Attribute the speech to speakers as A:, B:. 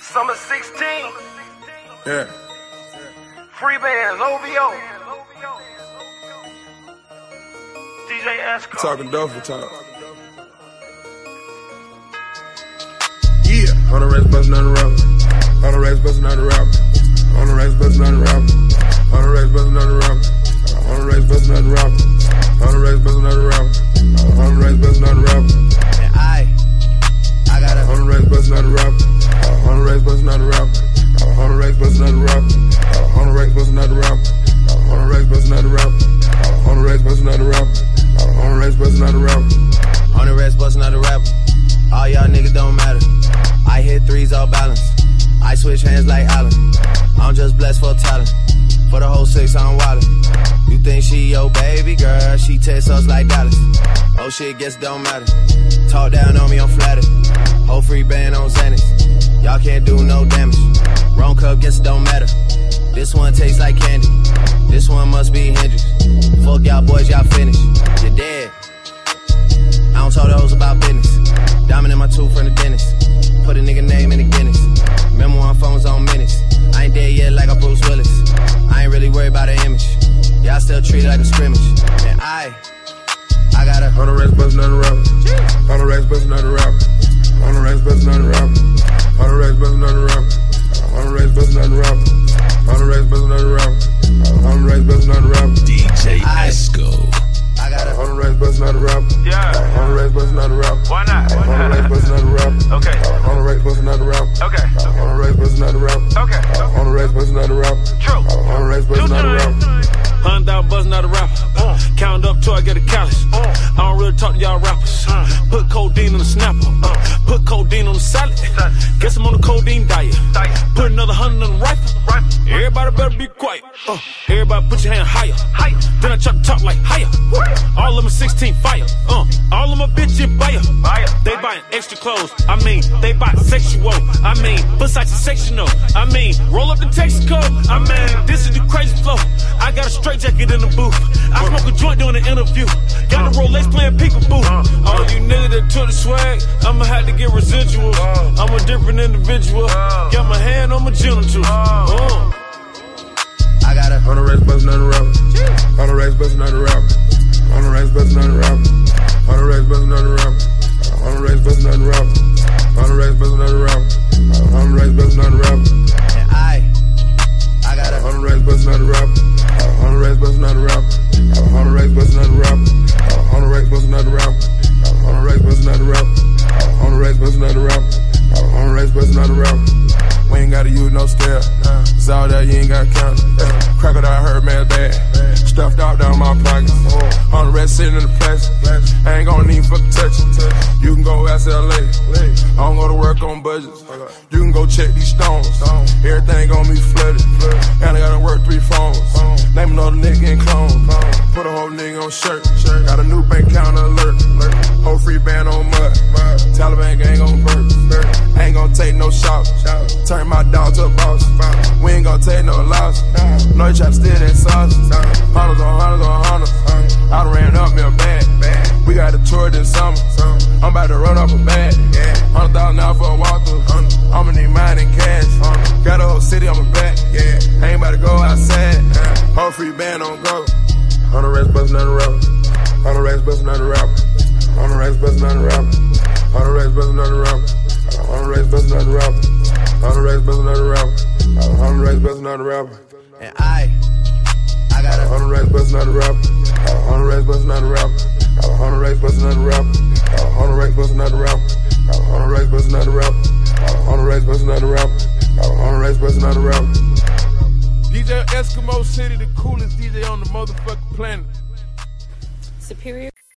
A: Summer 16.
B: Yeah.
A: Free bands, OVO. DJ Esco.
B: Talking Duffel talk. Yeah. On the racks bustin' on the rapper. On the racks bustin' on the rapper. On the racks bustin' on the rapper. On the racks bustin' on the rapper. On the racks bustin' on the rapper. On the racks bustin' on the rapper. On the racks bustin' on the rapper.
C: And I got a
B: on the racks bustin' on the rapper. On the racks bustin' on the rapper. On the racks bustin' on the rapper. On the racks bustin' on the rapper. On the racks bustin' on the rapper. On the racks bustin' on the rapper. On the racks bustin' on the rapper.
C: On the racks bustin' on the rapper. All y'all niggas don't matter. I hit threes all balance. I switch hands like Allen. I'm just blessed for talent. For the whole 6, I'm wildin'. You think she your baby girl? She text us like Dallas. Oh shit, guess it don't matter. Talk down on me, I'm flattered. Whole free band on Xanax. Y'all can't do no damage. Wrong cup, guess it don't matter. This one tastes like candy. This one must be Hendrix. Fuck y'all boys, y'all finished. You're dead. I don't talk to hoes about business. Diamond in my tooth from the dentist. Put a nigga name in the Guinness. Remember when phones on minutes. I ain't dead yet like a Bruce Willis. I ain't really worried about the image. Y'all still treat it like a scrimmage. And I got a
B: on the racks bustin' on the rapper. On the racks bustin' on the rapper. On the racks bustin' on the rapper. On the racks bustin' on the rapper. On the racks bustin' on the rapper. On the racks bustin' on the rapper. On the racks bustin' on the rapper.
D: DJ Esco.
C: I got a
B: on the racks bustin' on the rapper.
A: Yeah.
B: On the racks bustin' on the rapper.
A: Why not?
B: On the racks bustin' on the rapper.
A: Okay.
B: On the racks bustin' on the rapper.
A: Okay.
B: On the racks bustin' on the rapper.
A: Okay.
B: On the racks bustin' on the rapper.
A: True.
B: On the racks bustin' on the rapper.
E: $100 buzzing out a rapper. Count up till I get a callus. I don't really talk to y'all rappers. Put codeine on the snapper. Put codeine on the salad. Guess I'm on the codeine diet. Put another 100 on the rifle. Everybody better be quiet. Everybody put your hand higher. Then I try to talk like higher. All of them 16 fire. All of them a bitch in buyer. They buying extra clothes. I mean, they buy sexual. I mean, Versace sectional. I mean, roll up the Texaco. I mean, this is the crazy flow. I got a straight jacket in the booth. I smoke a joint during the interview. Got the Rolex playing peekaboo. All you niggas that took the swag, I'ma have to get residuals. I'm a different individual. Got my hand on my genitals.
C: I got a
B: on the racks bustin' on the rapper. On the racks bustin' on the rapper. On the racks bustin' on the rapper. On the racks bustin' on the rapper. On the racks bustin' on the rapper. On the racks bustin' on the rapper. On the racks bustin' on the rapper.
C: And I got a
B: on the racks bustin' on the rapper. On the racks bustin' on the rapper. On the racks bustin' on the rapper. On the racks bustin' on the rapper. On the racks bustin' on the rapper. On the racks bustin' on the rapper. On the racks bustin' on the rapper. We ain't gotta use no scale. It's all that you ain't gotta count. Crocodile hurt man bad. Stuffed out down my pockets. On the rest sitting in the plastic. I ain't gonna need fucking touch it. You can go ask LA. I don't go to work on budgets. You can go check these stones. Everything gonna be flooded. And I gotta work 3 phones. Name another nigga in clone. Put a whole nigga on shirt. Got a new bank account alert. Whole free band on mud. Taliban gang on burp. I ain't gonna take no shots. Turn my dog to a boss. We ain't gonna take no loss. No, you try to steal that sauce. Hunters on hunters on hunters. I done ran up me a bag. We got a tour this summer. I'm about to run up a bag. $100,000 out for a walkthrough. I'ma need mine in cash. Got a whole city on my back. I ain't about to go outside. Whole free band on go. On the racks bustin' on the rapper. On the racks bustin' on the rapper. On the racks bustin' on the rapper. On the racks bustin' on the rapper. On the racks bustin' on the rapper. On the racks bustin' on the rapper. On the racks bustin' on the rapper.
C: and I got a
B: on the racks bustin' on the rapper. On the racks bustin' on the rapper. On the racks bustin' on the rapper. On the racks bustin' on the rapper. On the racks bustin' on the rapper. On the racks bustin' on the rapper. On the racks bustin' on the rapper.
E: DJ Eskimo City, the coolest DJ on the motherfucking planet.
F: Superior.